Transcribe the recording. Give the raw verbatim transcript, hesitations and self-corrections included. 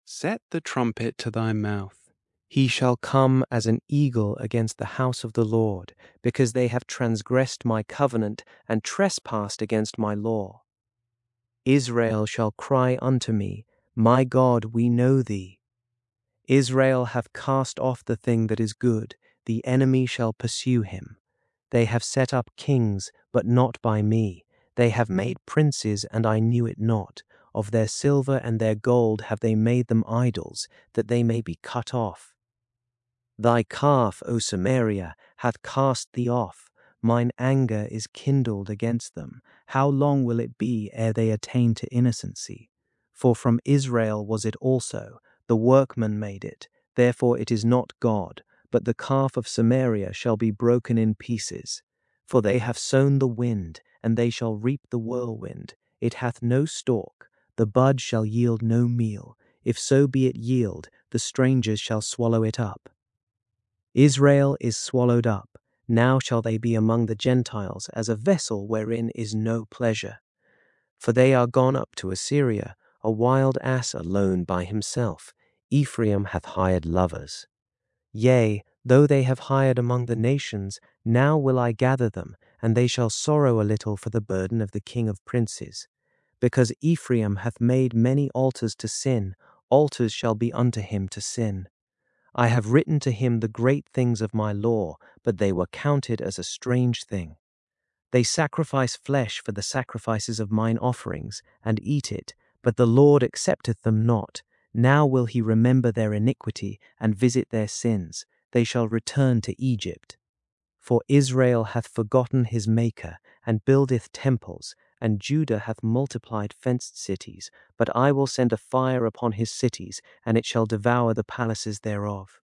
Set the trumpet to thy mouth. He shall come as an eagle against the house of the Lord, because they have transgressed my covenant and trespassed against my law. Israel shall cry unto me, My God, we know thee. Israel hath cast off the thing that is good, the enemy shall pursue him. They have set up kings, but not by me. They have made princes, and I knew it not. Of their silver and their gold have they made them idols, that they may be cut off. Thy calf, O Samaria, hath cast thee off. Mine anger is kindled against them. How long will it be ere they attain to innocency? For from Israel was it also, the workman made it, therefore it is not God, but the calf of Samaria shall be broken in pieces. For they have sown the wind, and they shall reap the whirlwind. It hath no stalk, the bud shall yield no meal. If so be it yield, the strangers shall swallow it up. Israel is swallowed up, now shall they be among the Gentiles as a vessel wherein is no pleasure. For they are gone up to Assyria, a wild ass alone by himself. Ephraim hath hired lovers. Yea, though they have hired among the nations, now will I gather them, and they shall sorrow a little for the burden of the king of princes. Because Ephraim hath made many altars to sin, altars shall be unto him to sin. I have written to him the great things of my law, but they were counted as a strange thing. They sacrifice flesh for the sacrifices of mine offerings, and eat it, but the Lord accepteth them not. Now will he remember their iniquity, and visit their sins. They shall return to Egypt. For Israel hath forgotten his Maker, and buildeth temples, and Judah hath multiplied fenced cities. But I will send a fire upon his cities, and it shall devour the palaces thereof.